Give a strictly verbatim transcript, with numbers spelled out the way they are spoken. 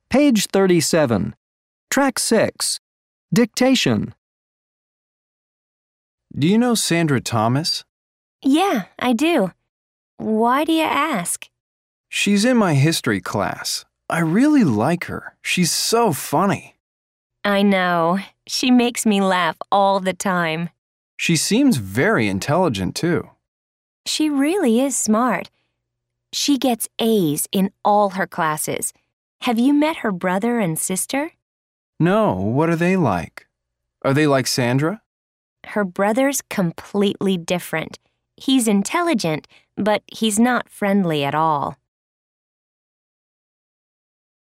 Page thirty-seven. Track six. Dictation. Do you know Sandra Thomas? Yeah, I do. Why do you ask? She's in my history class. I really like her. She's so funny. I know. She makes me laugh all the time. She seems very intelligent, too. She really is smart. She gets A's in all her classes. Have you met her brother and sister? No, what are they like? Are they like Sandra? Her brother's completely different. He's intelligent, but he's not friendly at all.